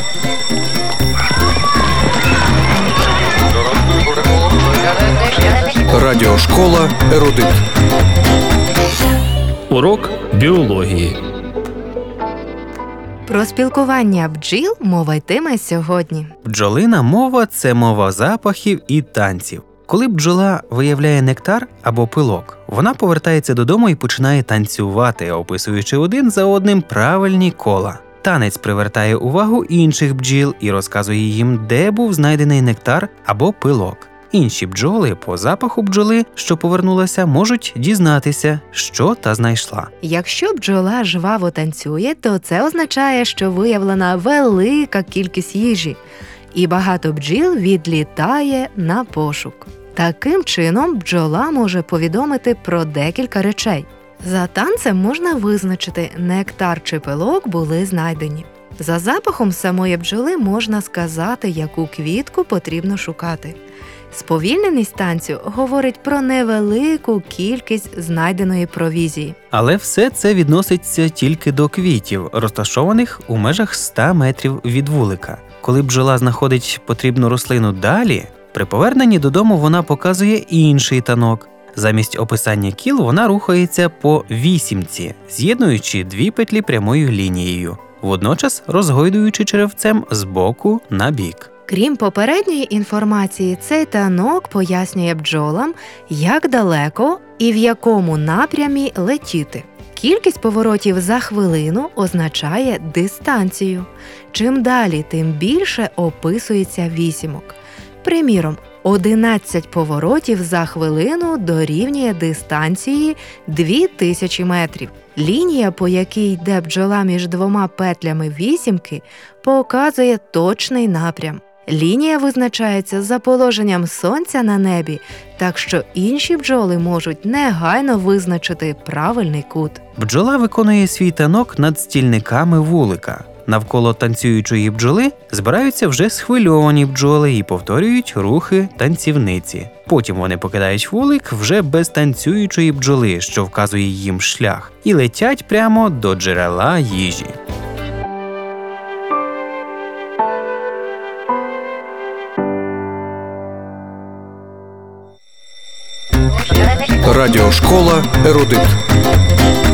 Радіошкола «Ерудит». Урок біології. Про спілкування бджіл мова йтиме сьогодні. Бджолина мова – це мова запахів і танців. Коли бджола виявляє нектар або пилок, вона повертається додому і починає танцювати, описуючи один за одним правильні кола. Танець привертає увагу інших бджіл і розказує їм, де був знайдений нектар або пилок. Інші бджоли по запаху бджоли, що повернулася, можуть дізнатися, що та знайшла. Якщо бджола жваво танцює, то це означає, що виявлена велика кількість їжі, і багато бджіл відлітає на пошук. Таким чином, бджола може повідомити про декілька речей. За танцем можна визначити, нектар чи пилок були знайдені. За запахом самої бджоли можна сказати, яку квітку потрібно шукати. Сповільненість танцю говорить про невелику кількість знайденої провізії. Але все це відноситься тільки до квітів, розташованих у межах 100 метрів від вулика. Коли бджола знаходить потрібну рослину далі, при поверненні додому вона показує інший танок. Замість описання кіл вона рухається по вісімці, з'єднуючи дві петлі прямою лінією, водночас розгойдуючи черевцем з боку на бік. Крім попередньої інформації, цей танок пояснює бджолам, як далеко і в якому напрямі летіти. Кількість поворотів за хвилину означає дистанцію. Чим далі, тим більше описується вісімок. Приміром, 11 поворотів за хвилину дорівнює дистанції 2000 метрів. Лінія, по якій йде бджола між двома петлями вісімки, показує точний напрям. Лінія визначається за положенням сонця на небі, так що інші бджоли можуть негайно визначити правильний кут. Бджола виконує свій танок над стільниками вулика. Навколо танцюючої бджоли збираються вже схвильовані бджоли і повторюють рухи танцівниці. Потім вони покидають вулик вже без танцюючої бджоли, що вказує їм шлях, і летять прямо до джерела їжі. Радіошкола «Ерудит».